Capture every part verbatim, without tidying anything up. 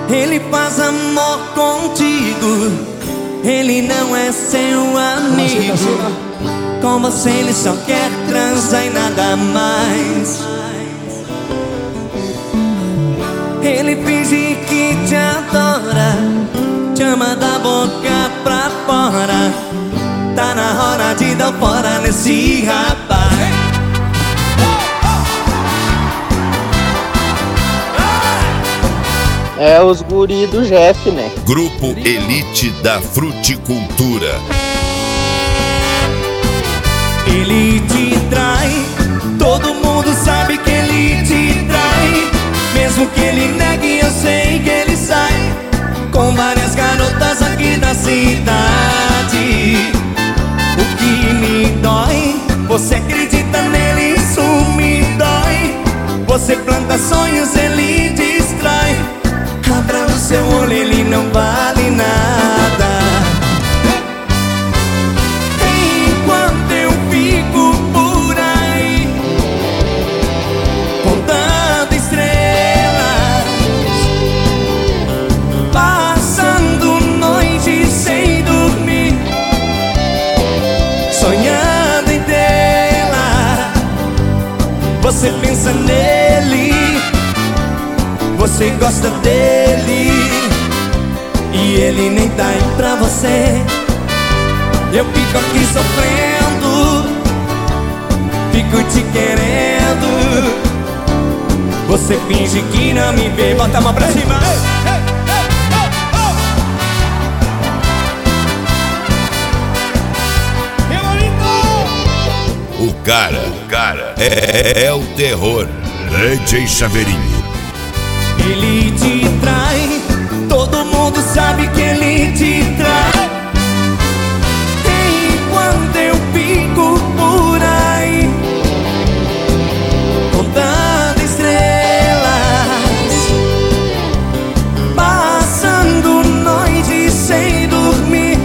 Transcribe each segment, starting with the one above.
Ele faz amor contigo, ele não é seu amigo. Com você ele só quer transar e nada mais. Ele finge que te adora, te ama da boca pra fora. Tá na hora de dar fora nesse rapaz. É os guri do Jeff, né? Grupo Elite da Fruticultura. Ele te trai, todo mundo sabe que ele te trai. Mesmo que ele negue, eu sei que ele sai com várias garotas aqui da cidade. O que me dói, você acredita nele, isso me dói. Você planta sonhos, ele destrói. Abra o seu olho, ele não vale nada. Enquanto eu fico por aí contando estrelas, passando noites sem dormir, sonhando em tê-la. Você pensa nele, você gosta dele, e ele nem tá aí pra você. Eu fico aqui sofrendo, fico te querendo. Você finge que não me vê, bota a mão pra cima. O cara, o cara é, é o terror. D J Chaveirinho. Ele te trai, todo mundo sabe que ele te trai. Enquanto eu fico por aí contando estrelas, passando noites sem dormir,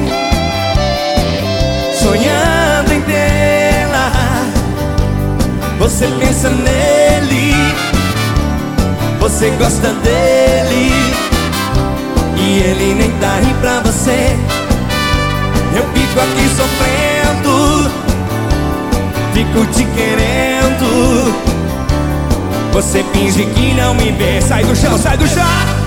sonhando em tê-la. Você pensa nele, você gosta dele, e ele nem tá aí pra você. Eu fico aqui sofrendo, fico te querendo. Você finge que não me vê. Sai do chão, sai do chão.